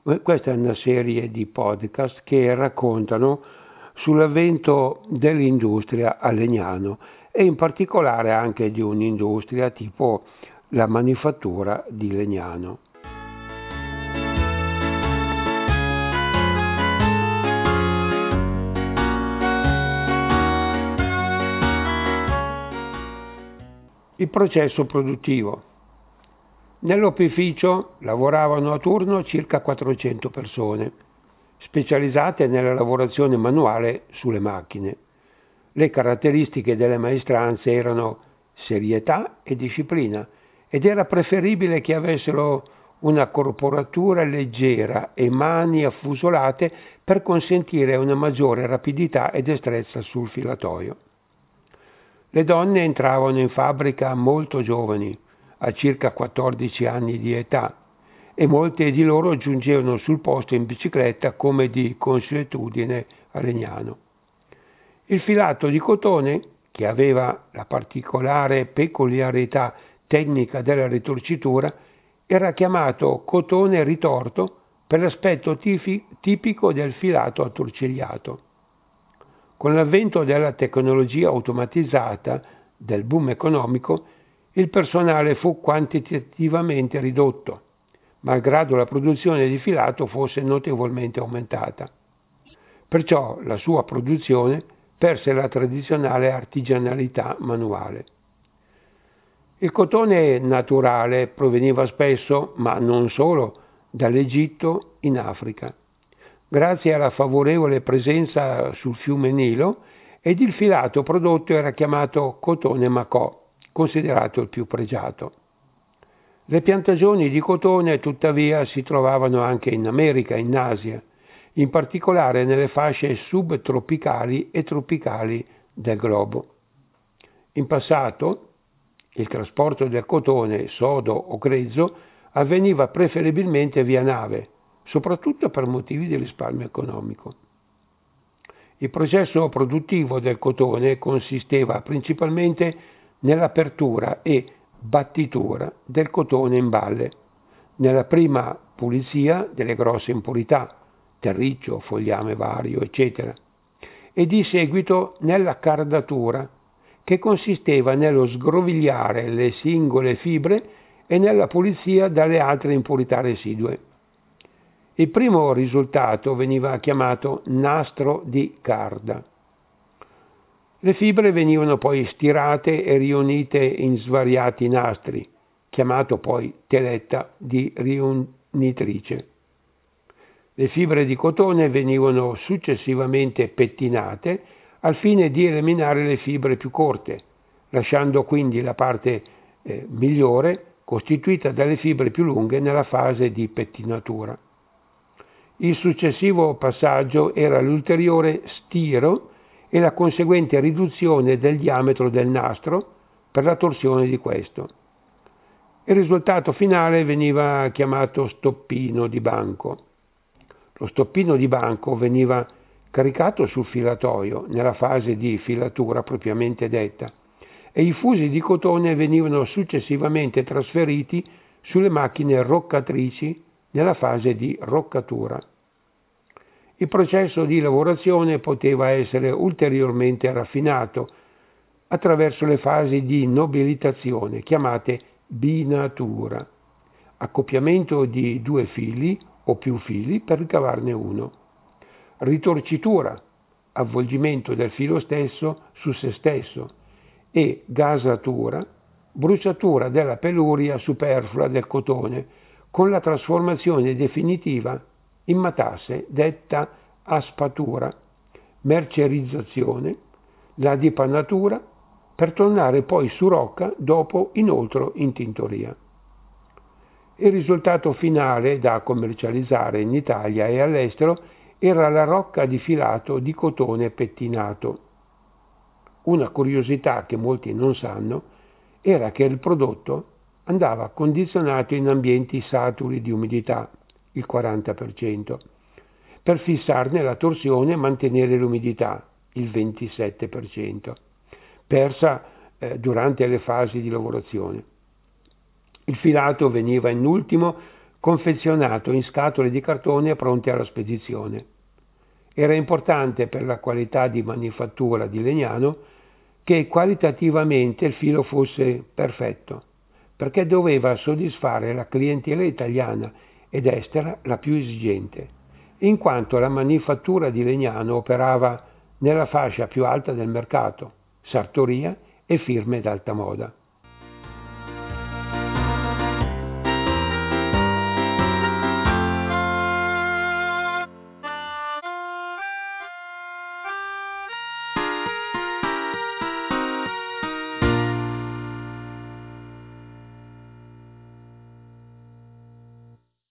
Questa è una serie di podcast che raccontano sull'avvento dell'industria a Legnano e in particolare anche di un'industria tipo la manifattura di Legnano. Il processo produttivo. Nell'opificio lavoravano a turno circa 400 persone, specializzate nella lavorazione manuale sulle macchine. Le caratteristiche delle maestranze erano serietà e disciplina ed era preferibile che avessero una corporatura leggera e mani affusolate per consentire una maggiore rapidità e destrezza sul filatoio. Le donne entravano in fabbrica molto giovani, a circa 14 anni di età, e molte di loro giungevano sul posto in bicicletta come di consuetudine a Legnano. Il filato di cotone, che aveva la particolare peculiarità tecnica della ritorcitura, era chiamato cotone ritorto per l'aspetto tipico del filato attorcigliato. Con l'avvento della tecnologia automatizzata, del boom economico, il personale fu quantitativamente ridotto, malgrado la produzione di filato fosse notevolmente aumentata. Perciò la sua produzione perse la tradizionale artigianalità manuale. Il cotone naturale proveniva spesso, ma non solo, dall'Egitto in Africa, grazie alla favorevole presenza sul fiume Nilo, ed il filato prodotto era chiamato cotone macò, considerato il più pregiato. Le piantagioni di cotone tuttavia si trovavano anche in America e in Asia, in particolare nelle fasce subtropicali e tropicali del globo. In passato il trasporto del cotone sodo o grezzo avveniva preferibilmente via nave, soprattutto per motivi di risparmio economico. Il processo produttivo del cotone consisteva principalmente nell'apertura e battitura del cotone in balle, nella prima pulizia delle grosse impurità, terriccio, fogliame vario, eccetera, e di seguito nella cardatura, che consisteva nello sgrovigliare le singole fibre e nella pulizia dalle altre impurità residue. Il primo risultato veniva chiamato nastro di carda. Le fibre venivano poi stirate e riunite in svariati nastri, chiamato poi teletta di riunitrice. Le fibre di cotone venivano successivamente pettinate al fine di eliminare le fibre più corte, lasciando quindi la parte migliore costituita dalle fibre più lunghe nella fase di pettinatura. Il successivo passaggio era l'ulteriore stiro e la conseguente riduzione del diametro del nastro per la torsione di questo. Il risultato finale veniva chiamato stoppino di banco. Lo stoppino di banco veniva caricato sul filatoio nella fase di filatura propriamente detta e i fusi di cotone venivano successivamente trasferiti sulle macchine roccatrici nella fase di roccatura. Il processo di lavorazione poteva essere ulteriormente raffinato attraverso le fasi di nobilitazione chiamate binatura, accoppiamento di due fili o più fili per ricavarne uno, ritorcitura, avvolgimento del filo stesso su se stesso, e gasatura, bruciatura della peluria superflua del cotone con la trasformazione definitiva in matasse detta aspatura, mercerizzazione, la dipannatura, per tornare poi su rocca dopo inoltre in tintoria. Il risultato finale da commercializzare in Italia e all'estero era la rocca di filato di cotone pettinato. Una curiosità che molti non sanno era che il prodotto andava condizionato in ambienti saturi di umidità, il 40%, per fissarne la torsione e mantenere l'umidità, il 27%, persa durante le fasi di lavorazione. Il filato veniva in ultimo confezionato in scatole di cartone pronte alla spedizione. Era importante per la qualità di manifattura di Legnano che qualitativamente il filo fosse perfetto, perché doveva soddisfare la clientela italiana ed estera la più esigente, in quanto la manifattura di Legnano operava nella fascia più alta del mercato, sartoria e firme d'alta moda.